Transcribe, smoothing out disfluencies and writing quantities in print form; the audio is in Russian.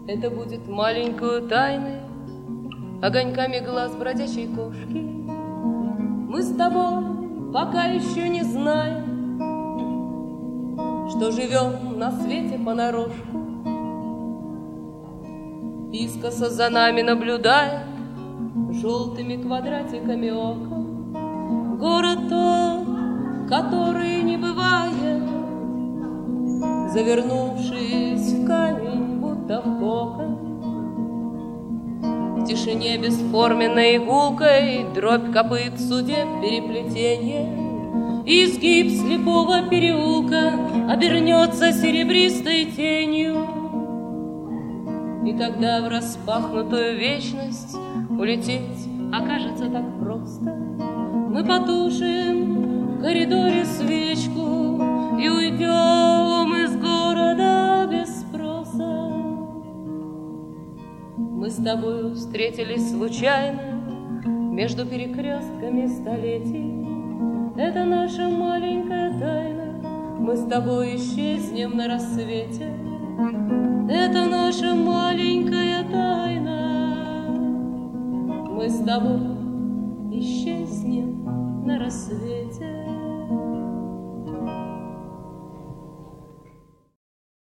Это будет маленькую тайной, огоньками глаз бродячей кошки. Мы с тобой пока еще не знаем, что живем на свете понарошку. Искоса за нами наблюдает желтыми квадратиками ока город тот, который не бывает, завернувшись в камень, будто в кокон. В тишине бесформенной игулкой дробь копыт судеб переплетенье, изгиб слепого переулка обернется серебристой тенью. И тогда в распахнутую вечность улететь окажется так просто. Мы потушим в коридоре свечку и уйдем из города без спроса. Мы с тобою встретились случайно между перекрестками столетий. Это наша маленькая тайна, мы с тобой исчезнем на рассвете. Это наша маленькая тайна, мы с тобой исчезнем на рассвете.